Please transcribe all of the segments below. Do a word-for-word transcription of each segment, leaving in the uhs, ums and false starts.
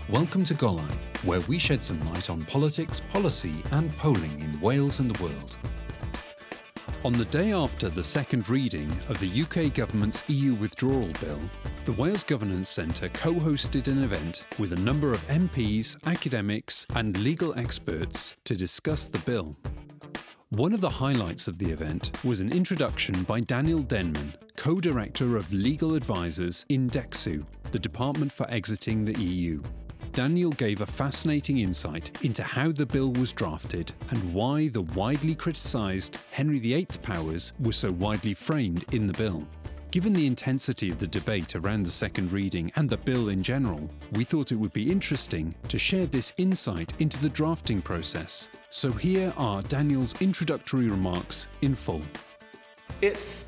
Welcome to Golau, where we shed some light on politics, policy and polling in Wales and the world. On the day after the second reading of the U K government's E U withdrawal bill, the Wales Governance Centre co-hosted an event with a number of M Ps, academics and legal experts to discuss the bill. One of the highlights of the event was an introduction by Daniel Denman, co-director of legal advisors in DExEU, the Department for Exiting the E U. Daniel gave a fascinating insight into how the bill was drafted and why the widely criticised Henry the eighth powers were so widely framed in the bill. Given the intensity of the debate around the second reading and the bill in general, we thought it would be interesting to share this insight into the drafting process. So here are Daniel's introductory remarks in full. It's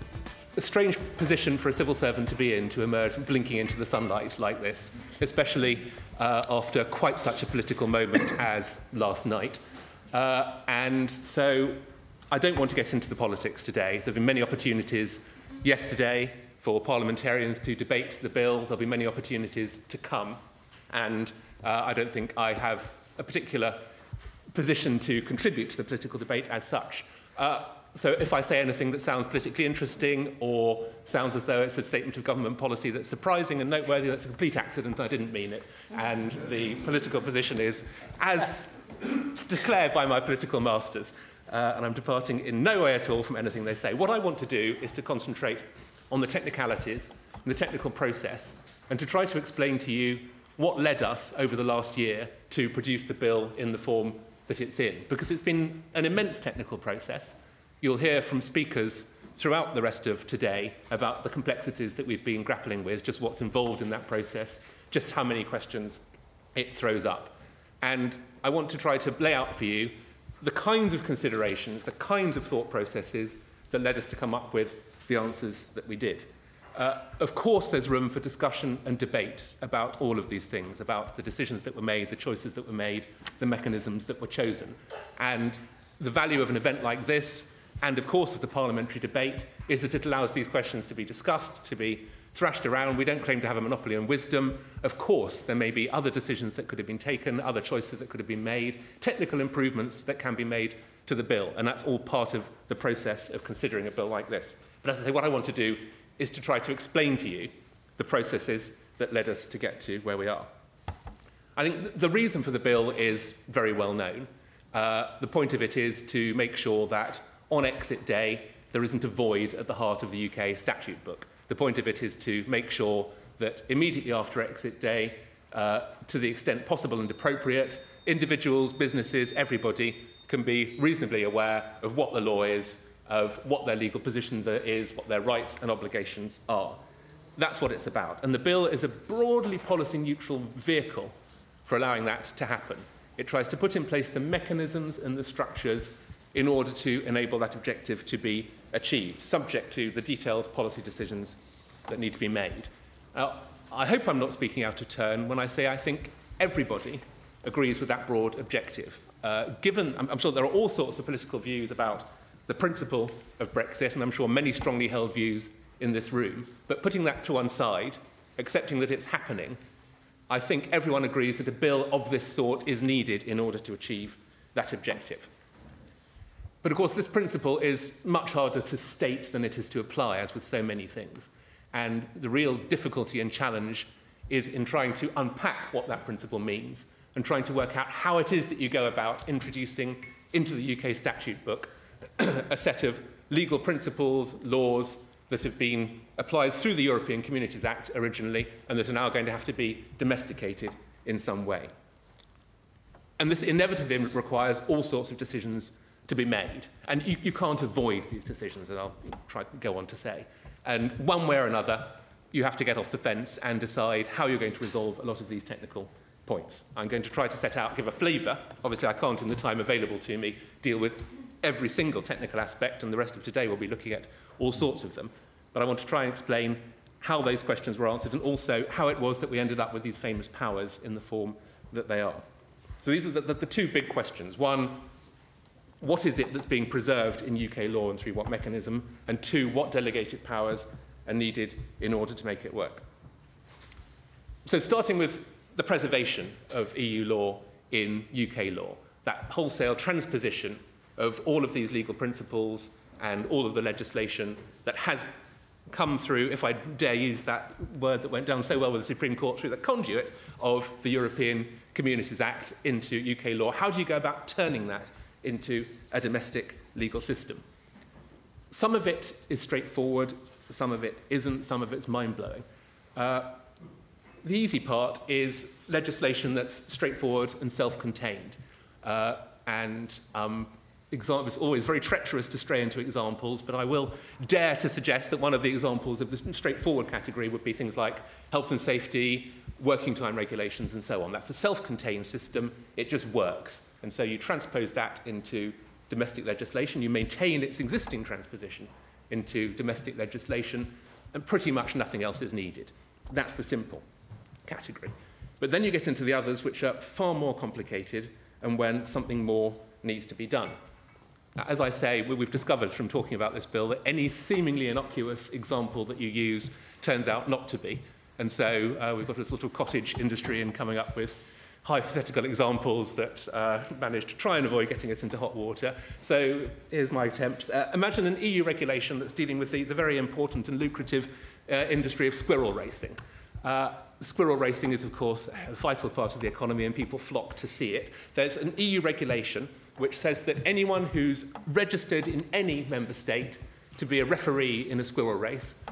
a strange position for a civil servant to be in, to emerge blinking into the sunlight like this, especially uh, after quite such a political moment as last night. Uh, and so I don't want to get into the politics today. There have been many opportunities yesterday for parliamentarians to debate the bill. There'll be many opportunities to come. And uh, I don't think I have a particular position to contribute to the political debate as such. Uh, So if I say anything that sounds politically interesting or sounds as though it's a statement of government policy that's surprising and noteworthy, that's a complete accident, I didn't mean it. And the political position is as declared by my political masters. Uh, and I'm departing in no way at all from anything they say. What I want to do is to concentrate on the technicalities and the technical process and to try to explain to you what led us over the last year to produce the bill in the form that it's in. Because it's been an immense technical process. You'll hear from speakers throughout the rest of today about the complexities that we've been grappling with, just what's involved in that process, just how many questions it throws up. And I want to try to lay out for you the kinds of considerations, the kinds of thought processes that led us to come up with the answers that we did. Uh, of course, there's room for discussion and debate about all of these things, about the decisions that were made, the choices that were made, the mechanisms that were chosen. And the value of an event like this, and of course of the parliamentary debate, is that it allows these questions to be discussed, to be thrashed around. We don't claim to have a monopoly on wisdom. Of course, there may be other decisions that could have been taken, other choices that could have been made, technical improvements that can be made to the bill, and that's all part of the process of considering a bill like this. But as I say, what I want to do is to try to explain to you the processes that led us to get to where we are. I think the reason for the bill is very well known. Uh, the point of it is to make sure that on exit day, there isn't a void at the heart of the U K statute book. The point of it is to make sure that immediately after exit day, uh, to the extent possible and appropriate, individuals, businesses, everybody can be reasonably aware of what the law is, of what their legal positions are, is, what their rights and obligations are. That's what it's about. And the bill is a broadly policy-neutral vehicle for allowing that to happen. It tries to put in place the mechanisms and the structures in order to enable that objective to be achieved, subject to the detailed policy decisions that need to be made. Now, I hope I'm not speaking out of turn when I say I think everybody agrees with that broad objective. Uh, given, I'm, I'm sure there are all sorts of political views about the principle of Brexit, and I'm sure many strongly held views in this room, but putting that to one side, accepting that it's happening, I think everyone agrees that a bill of this sort is needed in order to achieve that objective. But of course, this principle is much harder to state than it is to apply, as with so many things. And the real difficulty and challenge is in trying to unpack what that principle means and trying to work out how it is that you go about introducing into the U K statute book a set of legal principles, laws that have been applied through the European Communities Act originally and that are now going to have to be domesticated in some way. And this inevitably requires all sorts of decisions to be made. And you, you can't avoid these decisions, and I'll try to go on to say. And one way or another, you have to get off the fence and decide how you're going to resolve a lot of these technical points. I'm going to try to set out, give a flavour. Obviously, I can't, in the time available to me, deal with every single technical aspect, and the rest of today will be looking at all sorts of them. But I want to try and explain how those questions were answered and also how it was that we ended up with these famous powers in the form that they are. So these are the, the, the two big questions. One, what is it that's being preserved in U K law and through what mechanism? And two, what delegated powers are needed in order to make it work? So starting with the preservation of E U law in U K law, that wholesale transposition of all of these legal principles and all of the legislation that has come through, if I dare use that word that went down so well with the Supreme Court, through the conduit of the European Communities Act into U K law. How do you go about turning that into a domestic legal system? Some of it is straightforward, some of it isn't, some of it's mind-blowing. Uh, the easy part is legislation that's straightforward and self-contained. Uh, and um, example, it's always very treacherous to stray into examples, but I will dare to suggest that one of the examples of the straightforward category would be things like health and safety, working time regulations, and so on. That's a self-contained system. It just works. And so you transpose that into domestic legislation, you maintain its existing transposition into domestic legislation, and pretty much nothing else is needed. That's the simple category. But then you get into the others, which are far more complicated, and when something more needs to be done. As I say, we've discovered from talking about this bill that any seemingly innocuous example that you use turns out not to be. And so uh, we've got this little cottage industry in coming up with hypothetical examples that uh, manage to try and avoid getting us into hot water. So here's my attempt. Uh, imagine an E U regulation that's dealing with the, the very important and lucrative uh, industry of squirrel racing. Uh, squirrel racing is, of course, a vital part of the economy, and people flock to see it. There's an E U regulation which says that anyone who's registered in any member state to be a referee in a squirrel race,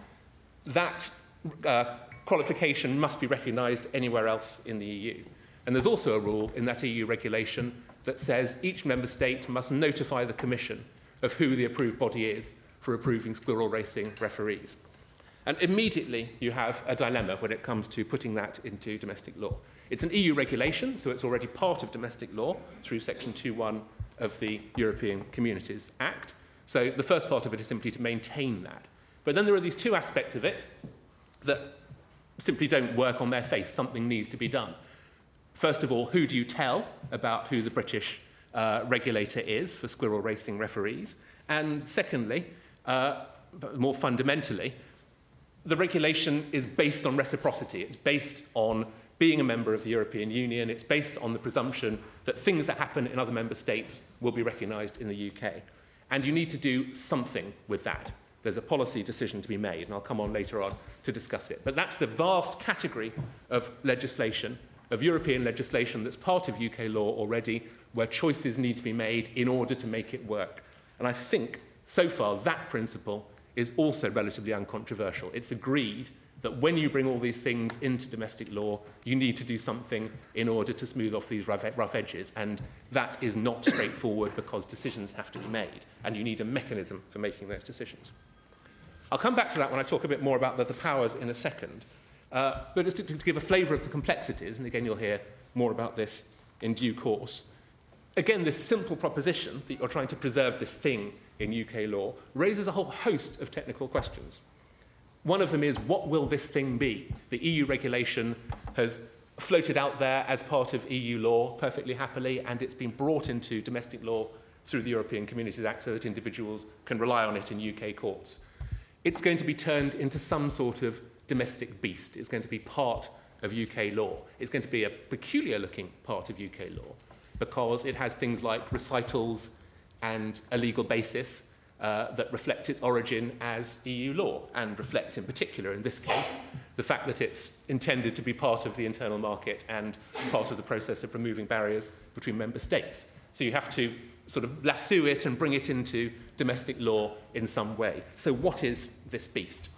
that uh, qualification must be recognised anywhere else in the E U. And there's also a rule in that E U regulation that says each member state must notify the Commission of who the approved body is for approving squirrel racing referees. And immediately you have a dilemma when it comes to putting that into domestic law. It's an E U regulation, so it's already part of domestic law through Section two point one of the European Communities Act. So the first part of it is simply to maintain that. But then there are these two aspects of it that simply don't work on their face. Something needs to be done. First of all, who do you tell about who the British uh, regulator is for squirrel racing referees? And secondly, uh, more fundamentally, the regulation is based on reciprocity. It's based on being a member of the European Union. It's based on the presumption that things that happen in other member states will be recognised in the U K. And you need to do something with that. There's a policy decision to be made, and I'll come on later on to discuss it. But that's the vast category of legislation, of European legislation that's part of U K law already, where choices need to be made in order to make it work. And I think, so far, that principle is also relatively uncontroversial. It's agreed that when you bring all these things into domestic law, you need to do something in order to smooth off these rough, rough edges. And that is not straightforward because decisions have to be made, and you need a mechanism for making those decisions. I'll come back to that when I talk a bit more about the, the powers in a second. Uh, but just to, to give a flavour of the complexities, and again you'll hear more about this in due course, again, this simple proposition that you're trying to preserve this thing in U K law raises a whole host of technical questions. One of them is, what will this thing be? The E U regulation has floated out there as part of E U law perfectly happily, and it's been brought into domestic law through the European Communities Act so that individuals can rely on it in U K courts. It's going to be turned into some sort of domestic beast. It's going to be part of U K law. It's going to be a peculiar-looking part of U K law because it has things like recitals and a legal basis uh, that reflect its origin as E U law, and reflect in particular, in this case, the fact that it's intended to be part of the internal market and part of the process of removing barriers between member states. So you have to sort of lasso it and bring it into domestic law in some way. So what is this beast?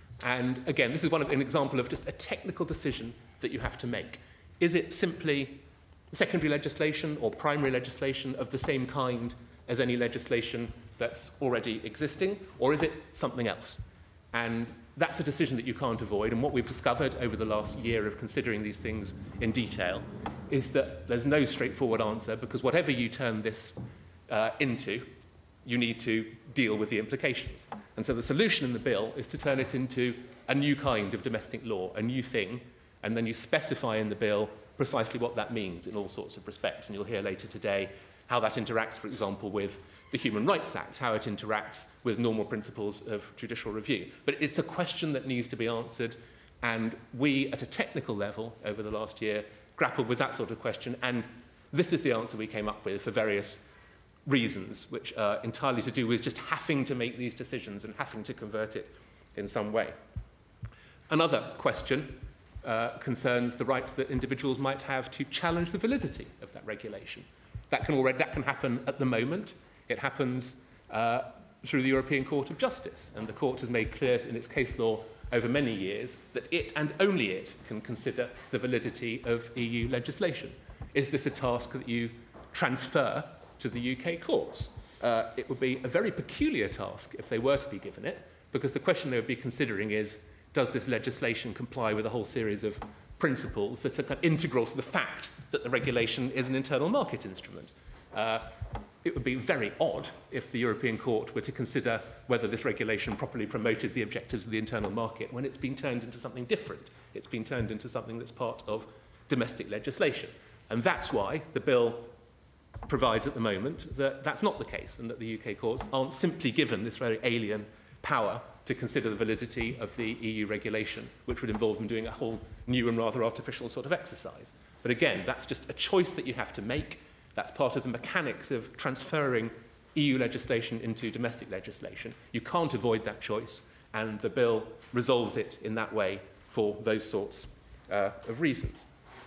And again, this is one of, an example of just a technical decision that you have to make. Is it simply secondary legislation or primary legislation of the same kind as any legislation that's already existing, or is it something else? And that's a decision that you can't avoid. And what we've discovered over the last year of considering these things in detail is that there's no straightforward answer, because whatever you turn this uh, into, you need to deal with the implications. And so the solution in the bill is to turn it into a new kind of domestic law, a new thing, and then you specify in the bill precisely what that means in all sorts of respects. And you'll hear later today how that interacts, for example, with the Human Rights Act, how it interacts with normal principles of judicial review. But it's a question that needs to be answered And we, at a technical level, over the last year, grappled with that sort of question, and this is the answer we came up with for various reasons, which are entirely to do with just having to make these decisions and having to convert it in some way. Another question uh, concerns the right that individuals might have to challenge the validity of that regulation. That can already that can happen at the moment. It happens uh, through the European Court of Justice, and the court has made clear in its case law over many years that it and only it can consider the validity of E U legislation. Is this a task that you transfer to the U K courts? Uh, it would be a very peculiar task if they were to be given it, because the question they would be considering is, does this legislation comply with a whole series of principles that are kind of integral to the fact that the regulation is an internal market instrument? Uh, it would be very odd if the European Court were to consider whether this regulation properly promoted the objectives of the internal market when it's been turned into something different. It's been turned into something that's part of domestic legislation. And that's why the bill provides at the moment that that's not the case, and that the U K courts aren't simply given this very alien power to consider the validity of the E U regulation, which would involve them doing a whole new and rather artificial sort of exercise. But again, that's just a choice that you have to make. That's part of the mechanics of transferring E U legislation into domestic legislation. You can't avoid that choice, and the bill resolves it in that way for those sorts uh, of reasons.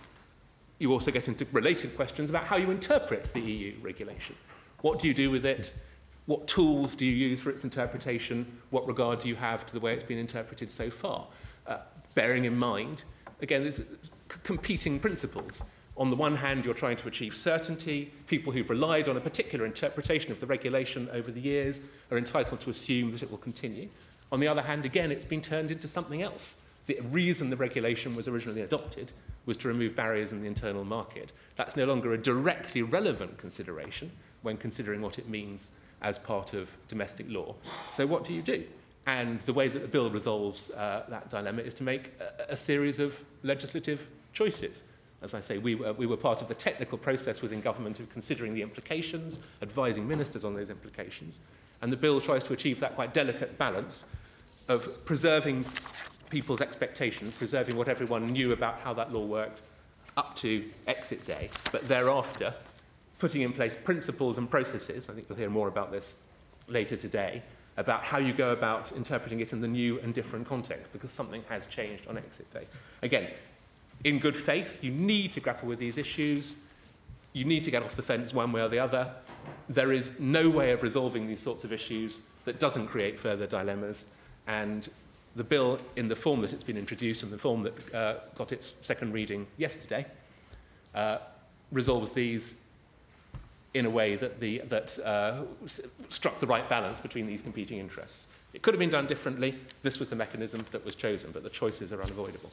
You also get into related questions about how you interpret the E U regulation. What do you do with it? What tools do you use for its interpretation? What regard do you have to the way it's been interpreted so far? Uh, bearing in mind, again, there's c- competing principles. On the one hand, you're trying to achieve certainty. People who've relied on a particular interpretation of the regulation over the years are entitled to assume that it will continue. On the other hand, again, it's been turned into something else. The reason the regulation was originally adopted was to remove barriers in the internal market. That's no longer a directly relevant consideration when considering what it means as part of domestic law. So what do you do? And the way that the bill resolves uh, that dilemma is to make a, a series of legislative choices. As I say, we were, we were part of the technical process within government of considering the implications, advising ministers on those implications. And the bill tries to achieve that quite delicate balance of preserving people's expectations, preserving what everyone knew about how that law worked up to exit day, but thereafter putting in place principles and processes, I think we'll hear more about this later today, about how you go about interpreting it in the new and different context, because something has changed on exit day. Again, in good faith, you need to grapple with these issues. You need to get off the fence one way or the other. There is no way of resolving these sorts of issues that doesn't create further dilemmas, and the bill, in the form that it's been introduced and the form that uh, got its second reading yesterday, uh, resolves these in a way that, the, that uh, struck the right balance between these competing interests. It could have been done differently. This was the mechanism that was chosen, but the choices are unavoidable.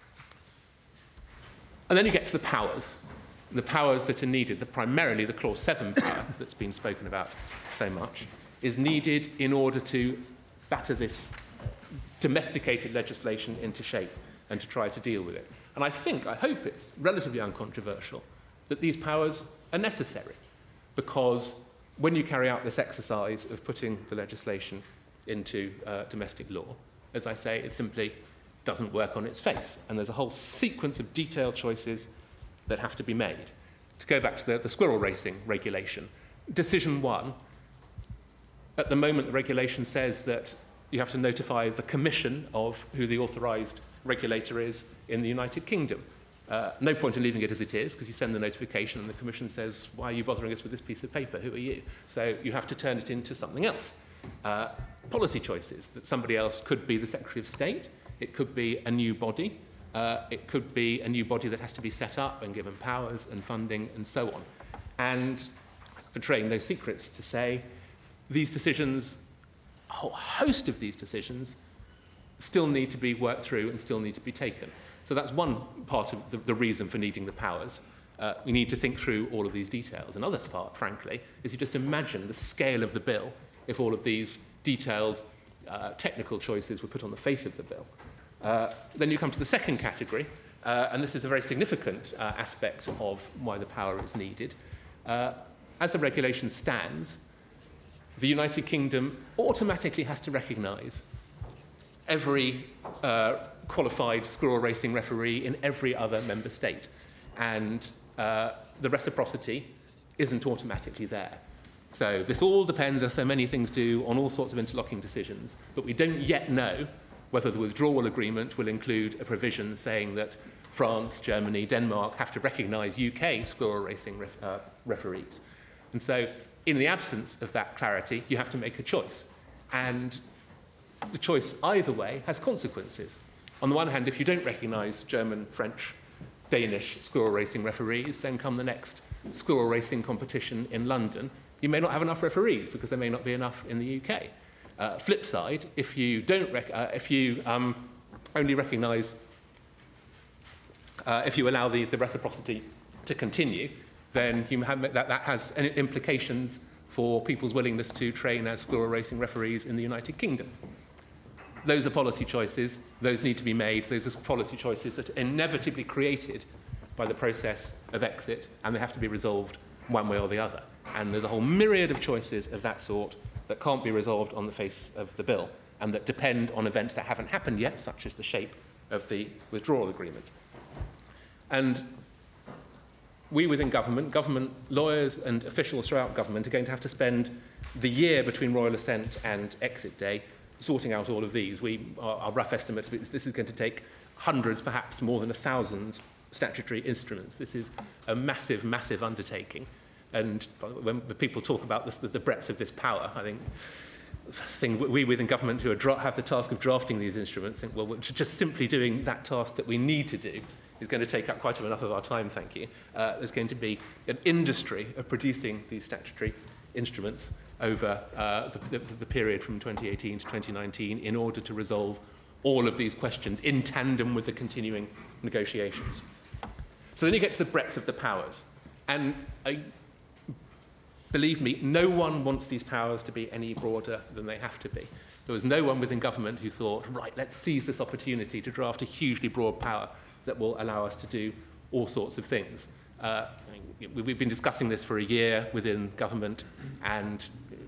And then you get to the powers, the powers that are needed. The, primarily the Clause seven power that's been spoken about so much is needed in order to batter this domesticated legislation into shape and to try to deal with it. And I think, I hope it's relatively uncontroversial that these powers are necessary, because when you carry out this exercise of putting the legislation into uh, domestic law, as I say, it simply doesn't work on its face. And there's a whole sequence of detailed choices that have to be made. To go back to the, the squirrel racing regulation, decision one, at the moment the regulation says that you have to notify the Commission of who the authorised regulator is in the United Kingdom. Uh, no point in leaving it as it is, because you send the notification and the Commission says, why are you bothering us with this piece of paper? Who are you? So you have to turn it into something else. Uh, policy choices, that somebody else could be the Secretary of State, it could be a new body, uh, it could be a new body that has to be set up and given powers and funding and so on. And betraying no secrets to say, these decisions, a whole host of these decisions, still need to be worked through and still need to be taken. So that's one part of the, the reason for needing the powers. Uh, we need to think through all of these details. Another part, frankly, is you just imagine the scale of the bill if all of these detailed uh, technical choices were put on the face of the bill. Uh, then you come to the second category, uh, and this is a very significant uh, aspect of why the power is needed. Uh, as the regulation stands, the United Kingdom automatically has to recognise every uh, qualified squirrel racing referee in every other member state. And uh, the reciprocity isn't automatically there. So this all depends, as so many things do, on all sorts of interlocking decisions. But we don't yet know whether the withdrawal agreement will include a provision saying that France, Germany, Denmark have to recognise U K squirrel racing ref, uh, referees. And so in the absence of that clarity, you have to make a choice. And the choice either way has consequences. On the one hand, if you don't recognise German, French, Danish squirrel racing referees, then come the next squirrel racing competition in London, you may not have enough referees because there may not be enough in the U K. Uh, flip side, if you don't, rec- uh, if you um, only recognise, uh, if you allow the, the reciprocity to continue, then you have, that, that has implications for people's willingness to train as squirrel racing referees in the United Kingdom. Those are policy choices. Those need to be made. Those are policy choices that are inevitably created by the process of exit, and they have to be resolved one way or the other. And there's a whole myriad of choices of that sort that can't be resolved on the face of the bill, and that depend on events that haven't happened yet, such as the shape of the withdrawal agreement. And we within government, government lawyers and officials throughout government are going to have to spend the year between royal assent and exit day sorting out all of these. We, our, our rough estimates, this is going to take hundreds, perhaps more than a thousand statutory instruments. This is a massive, massive undertaking. And when people talk about this, the breadth of this power, I think thing we within government who are dra- have the task of drafting these instruments think, well, just simply doing that task that we need to do is going to take up quite enough of our time, thank you. Uh, there's going to be an industry of producing these statutory instruments over uh, the, the, the period from twenty eighteen to twenty nineteen in order to resolve all of these questions in tandem with the continuing negotiations. So then you get to the breadth of the powers. And I, believe me, no one wants these powers to be any broader than they have to be. There was no one within government who thought, right, let's seize this opportunity to draft a hugely broad power that will allow us to do all sorts of things. Uh, we've been discussing this for a year within government, and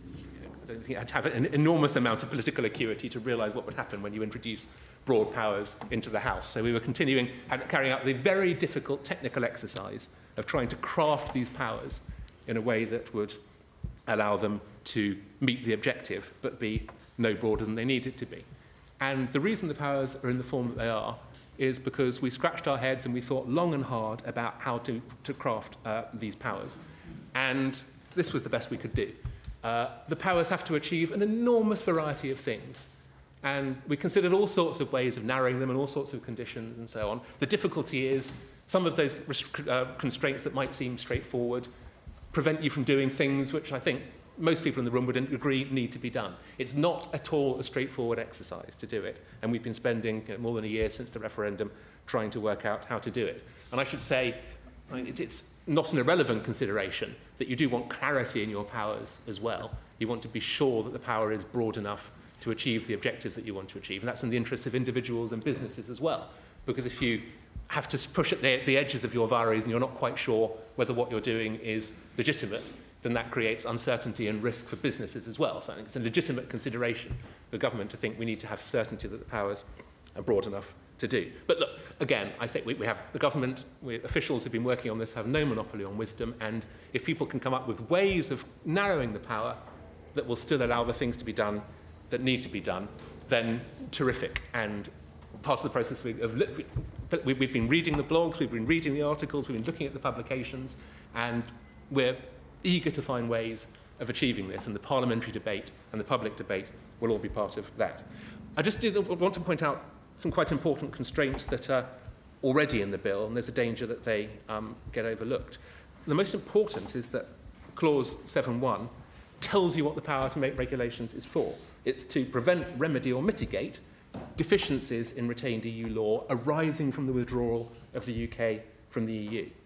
I don't think you had to have an enormous amount of political acuity to realise what would happen when you introduce broad powers into the House. So we were continuing, carrying out the very difficult technical exercise of trying to craft these powers in a way that would allow them to meet the objective, but be no broader than they need it to be. And the reason the powers are in the form that they are is because we scratched our heads and we thought long and hard about how to, to craft uh, these powers. And this was the best we could do. Uh, the powers have to achieve an enormous variety of things. And we considered all sorts of ways of narrowing them and all sorts of conditions and so on. The difficulty is some of those uh, constraints that might seem straightforward prevent you from doing things which I think most people in the room would agree need to be done. It's not at all a straightforward exercise to do it. And we've been spending you know, more than a year since the referendum trying to work out how to do it. And I should say, I mean, it's, it's not an irrelevant consideration that you do want clarity in your powers as well. You want to be sure that the power is broad enough to achieve the objectives that you want to achieve. And that's in the interests of individuals and businesses as well. Because if you have to push at the, the edges of your varies and you're not quite sure whether what you're doing is legitimate, then that creates uncertainty and risk for businesses as well. So I think it's a legitimate consideration for government to think we need to have certainty that the powers are broad enough to do. But look, again, I think we, we have the government, we, officials who've been working on this have no monopoly on wisdom, and if people can come up with ways of narrowing the power that will still allow the things to be done that need to be done, then terrific. And part of the process we, of we, we've been reading the blogs, we've been reading the articles, we've been looking at the publications, and we're eager to find ways of achieving this, and the parliamentary debate and the public debate will all be part of that. I just did want to point out some quite important constraints that are already in the bill, and there's a danger that they um, get overlooked. The most important is that Clause seven one tells you what the power to make regulations is for. It's to prevent, remedy or mitigate deficiencies in retained E U law arising from the withdrawal of the U K from the E U.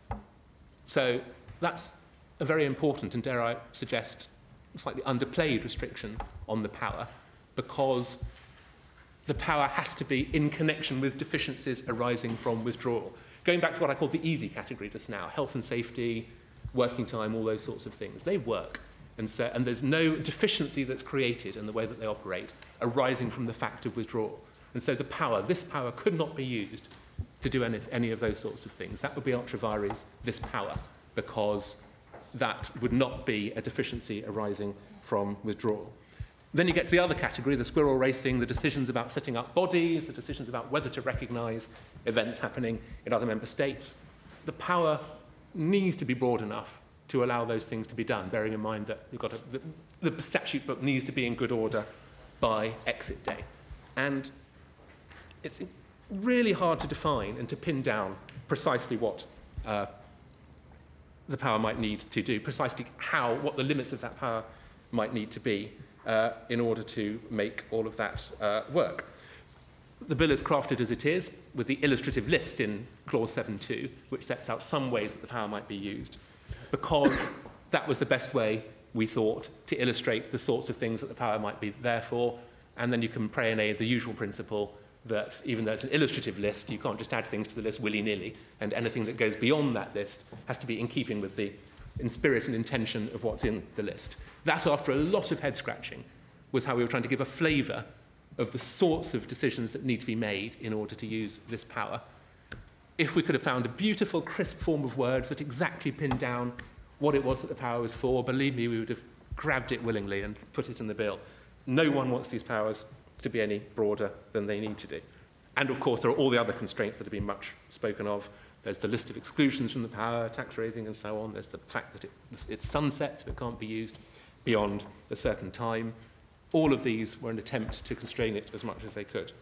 So that's a very important and, dare I suggest, slightly underplayed restriction on the power, because the power has to be in connection with deficiencies arising from withdrawal. Going back to what I called the easy category just now, health and safety, working time, all those sorts of things, they work. And, so, and there's no deficiency that's created in the way that they operate arising from the fact of withdrawal. And so the power, this power, could not be used to do any, any of those sorts of things. That would be ultra vires this power, because that would not be a deficiency arising from withdrawal. Then you get to the other category, the squirrel racing, the decisions about setting up bodies, the decisions about whether to recognise events happening in other member states. The power needs to be broad enough to allow those things to be done, bearing in mind that we've got a, the, the statute book needs to be in good order by exit day. And it's really hard to define and to pin down precisely what uh, the power might need to do, precisely how, what the limits of that power might need to be uh, in order to make all of that uh, work. The bill is crafted as it is, with the illustrative list in clause seven point two, which sets out some ways that the power might be used, because that was the best way, we thought, to illustrate the sorts of things that the power might be there for. And then you can pray in a, the usual principle that even though it's an illustrative list, you can't just add things to the list willy-nilly, and anything that goes beyond that list has to be in keeping with the in spirit and intention of what's in the list. That, after a lot of head-scratching, was how we were trying to give a flavour of the sorts of decisions that need to be made in order to use this power. If we could have found a beautiful, crisp form of words that exactly pinned down what it was that the power was for, believe me, we would have grabbed it willingly and put it in the bill. No one wants these powers to be any broader than they need to do. And of course, there are all the other constraints that have been much spoken of. There's the list of exclusions from the power, tax raising and so on. There's the fact that it, it sunsets, but can't be used beyond a certain time. All of these were an attempt to constrain it as much as they could.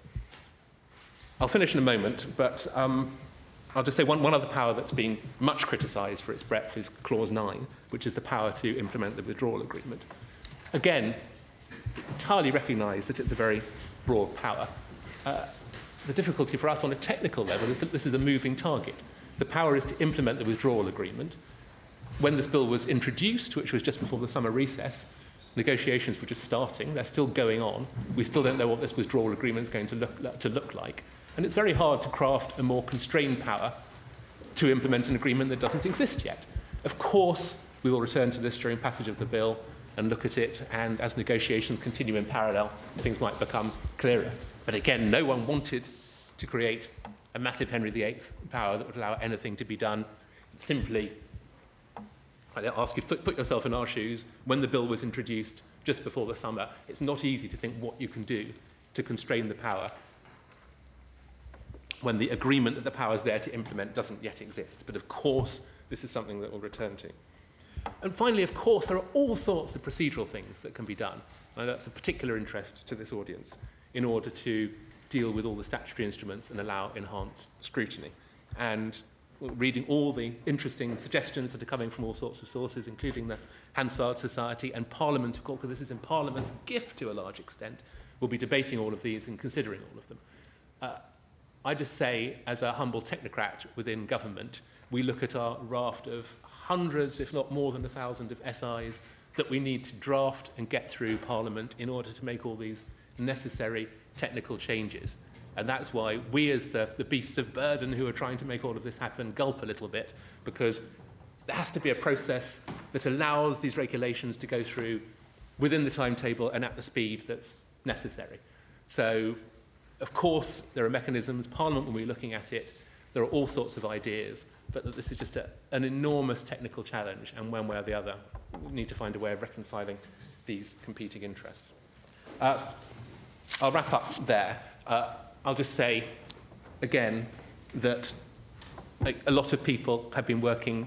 I'll finish in a moment, but um, I'll just say one, one other power that's been much criticised for its breadth is clause nine, which is the power to implement the withdrawal agreement. Again, entirely recognise that it's a very broad power. Uh, the difficulty for us on a technical level is that this is a moving target. The power is to implement the withdrawal agreement. When this bill was introduced, which was just before the summer recess, negotiations were just starting. They're still going on. We still don't know what this withdrawal agreement is going to look, to look like. And it's very hard to craft a more constrained power to implement an agreement that doesn't exist yet. Of course, we will return to this during passage of the bill and look at it, and as negotiations continue in parallel, things might become clearer. But again, no one wanted to create a massive Henry the eighth power that would allow anything to be done. Simply, I ask you to put, put yourself in our shoes. When the bill was introduced just before the summer, it's not easy to think what you can do to constrain the power when the agreement that the power is there to implement doesn't yet exist. But of course, this is something that we'll return to. And finally, of course, there are all sorts of procedural things that can be done. And that's of particular interest to this audience in order to deal with all the statutory instruments and allow enhanced scrutiny. And reading all the interesting suggestions that are coming from all sorts of sources, including the Hansard Society and Parliament, of course, because this is in Parliament's gift to a large extent, we'll be debating all of these and considering all of them. Uh, I just say, as a humble technocrat within government, we look at our raft of hundreds, if not more than a thousand, of S Is that we need to draft and get through Parliament in order to make all these necessary technical changes. And that's why we, as the, the beasts of burden who are trying to make all of this happen, gulp a little bit, because there has to be a process that allows these regulations to go through within the timetable and at the speed that's necessary. So, of course, there are mechanisms. Parliament will be looking at it. There are all sorts of ideas, but that this is just a, an enormous technical challenge, and one way or the other, we need to find a way of reconciling these competing interests. Uh, I'll wrap up there. Uh, I'll just say, again, that like, a lot of people have been working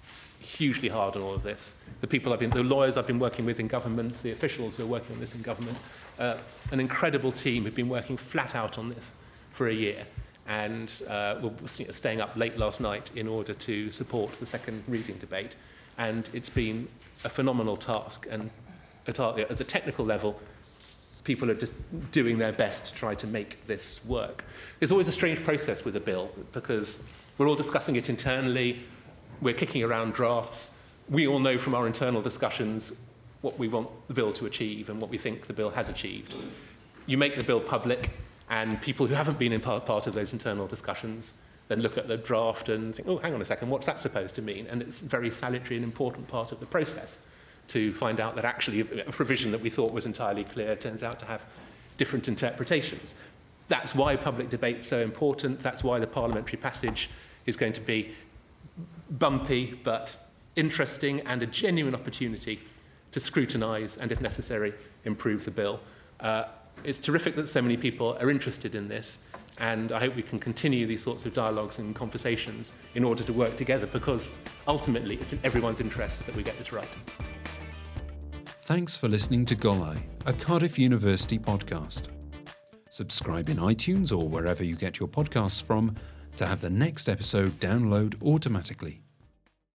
hugely hard on all of this. The people I've been, the lawyers I've been working with in government, the officials who are working on this in government, uh, an incredible team who've been working flat out on this for a year, and uh, were staying up late last night in order to support the second reading debate. And it's been a phenomenal task, and at, at the technical level, people are just doing their best to try to make this work. There's always a strange process with a bill, because we're all discussing it internally, we're kicking around drafts, we all know from our internal discussions what we want the bill to achieve and what we think the bill has achieved. You make the bill public, and people who haven't been in part, part of those internal discussions then look at the draft and think, oh, hang on a second, what's that supposed to mean? And it's a very salutary and important part of the process to find out that actually a provision that we thought was entirely clear turns out to have different interpretations. That's why public debate's so important. That's why the parliamentary passage is going to be bumpy but interesting and a genuine opportunity to scrutinise and, if necessary, improve the bill. Uh, it's terrific that so many people are interested in this, and I hope we can continue these sorts of dialogues and conversations in order to work together, because ultimately it's in everyone's interests that we get this right. Thanks for listening to Golau, a Cardiff University podcast. Subscribe in iTunes or wherever you get your podcasts from to have the next episode download automatically.